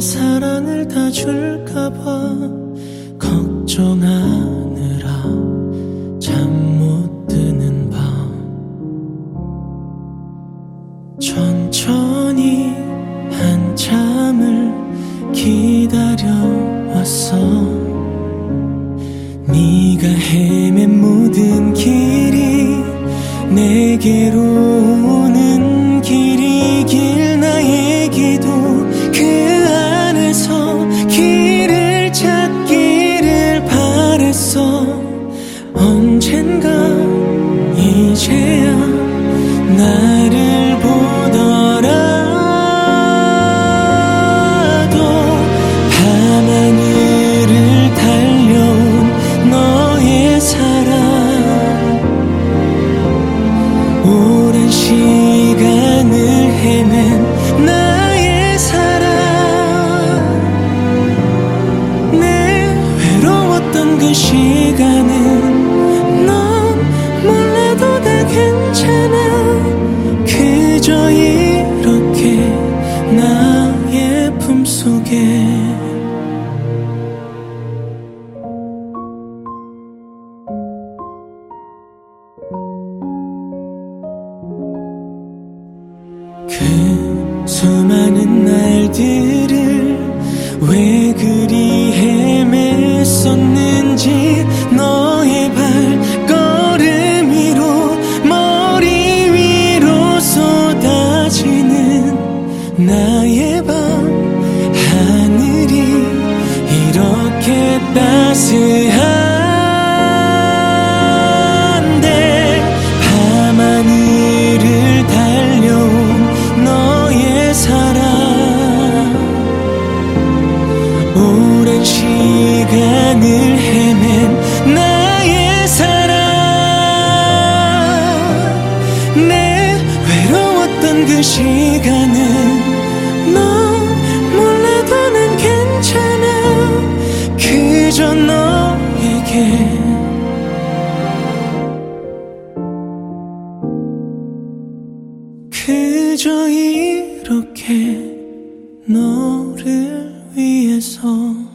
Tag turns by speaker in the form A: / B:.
A: 사랑을 다 줄까봐 걱정하느라 잠 못 드는 밤 천천히 한참을 기다려왔어. 네가 헤맨 모든 길이 내게로 오는 길이길 나의 기도 그 안에서 길을 찾기를 바랬어. 언젠가 이제야 나를 보더라도 밤하늘을 달려온 너의 사랑 오랜 시간을 헤맨 나의 사랑 내 외로웠던 그 시간은 넌 몰라도 다 괜찮아. 그저 이렇게 나의 품속에 그 수많은 날들을 왜 그리 헤맸었는지 너의 발걸음 위로 머리 위로 쏟아지는 나의 밤 하늘이 이렇게 따스한데 밤하늘을 달려온 너의 사랑 오랜 시간을 헤맨 나의 사랑 내 외로웠던 그 시간은 넌 몰라도 난 괜찮아. 그저 너에게 그저 이렇게 너를 위해서